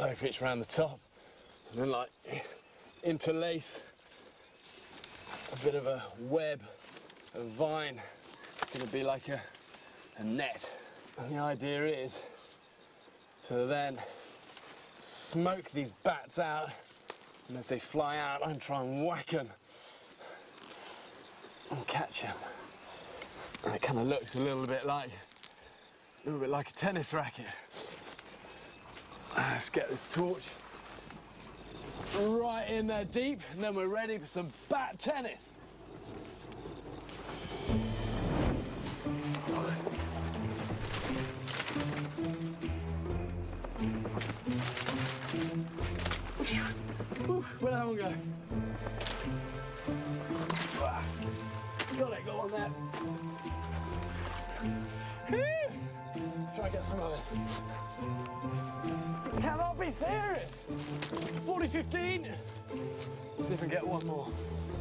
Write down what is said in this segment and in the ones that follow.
pitch around the top, and then like interlace a bit of a web, a vine. It's going to be like a net. And the idea is to then smoke these bats out, and as they fly out, I try and whack them and catch them. And it kind of looks a little bit like a tennis racket. Let's get this torch right in there deep, and then we're ready for some bat tennis. Where'd that one go? Got it, go on there. Let's try and get some of it. Cannot be serious. 40-15. See if we can get one more.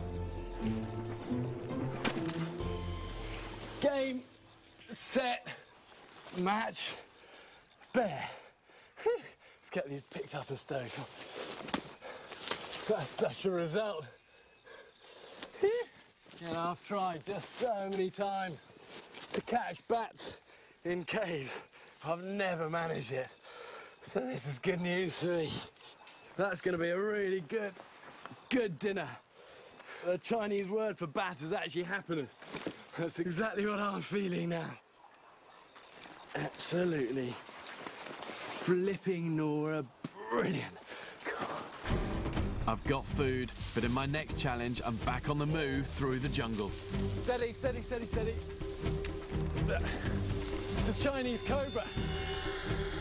Game, set, match, bear. Let's get these picked up and stowed. That's such a result. You know, I've tried just so many times to catch bats in caves. I've never managed it. So this is good news for me. That's going to be a really good dinner. The Chinese word for bat is actually happiness. That's exactly what I'm feeling now. Absolutely flipping Nora, brilliant. I've got food, but in my next challenge, I'm back on the move through the jungle. Steady, steady, steady, steady. It's a Chinese cobra.